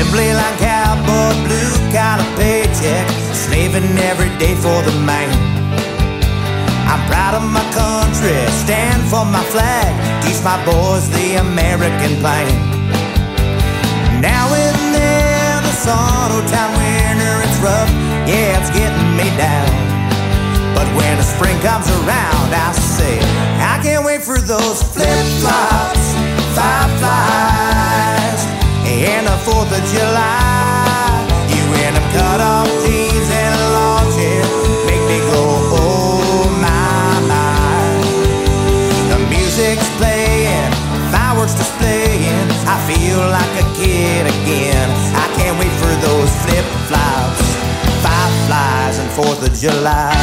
Assembly line cowboy, blue collar paycheck, slaving every day for the man. I'm proud of my country, stand for my flag, teach my boys the American plan. Now and then, the Sonora town winter, it's rough, yeah, it's getting me down. But when the spring comes around, I say, I can't wait for those flip-flops, fireflies, and the 4th of July. You in them cut-off jeans and lawn chair make me go, oh my, my. The music's playing, fireworks displaying, I feel like a kid again. I can't wait for those flip-flops, fireflies, and 4th of July.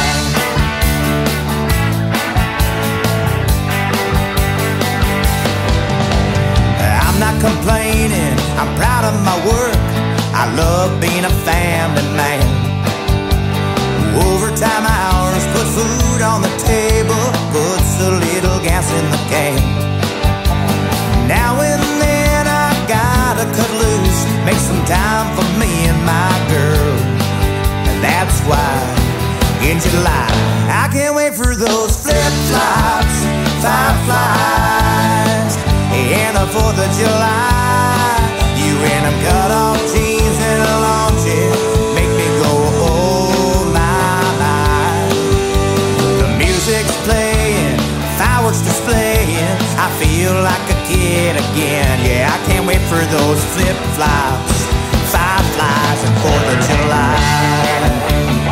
I'm not complaining, I'm proud of my work, I love being a family man. Overtime hours put food on the table, puts a little gas in the can. Now and then I gotta cut loose, make some time for me and my girl. And that's why in July I can't wait for those flip-flops, fireflies, and the 4th of July. You in them cut-off jeans and a lawn chair make me go, oh my, my. The music's playing, fireworks displaying, I feel like a kid again. Yeah, I can't wait for those flip-flops, fireflies, and 4th of July.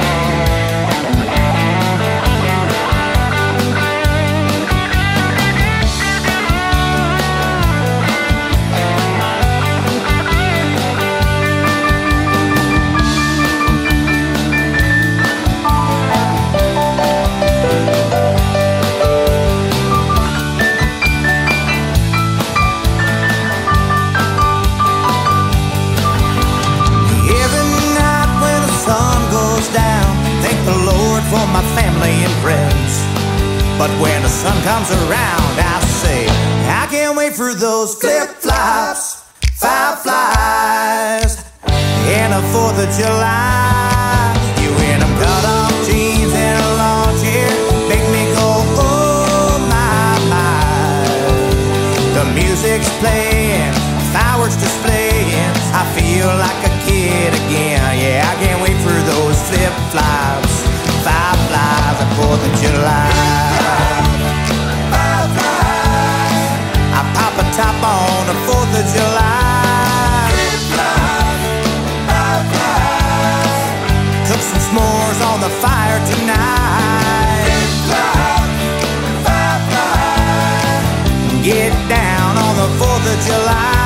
For my family and friends. But when the sun comes around, I say, I can't wait for those flip-flops, fireflies, and the 4th of July. You in them cut-off jeans and a lawn chair make me go, oh my, my. The music's playing, fireworks displaying, I feel like a kid again. Yeah, I can't wait for those flip-flops, fireflies, and 4th of July. I pop a top on the 4th of July. Cook some s'mores on the fire tonight. Get down on the 4th of July.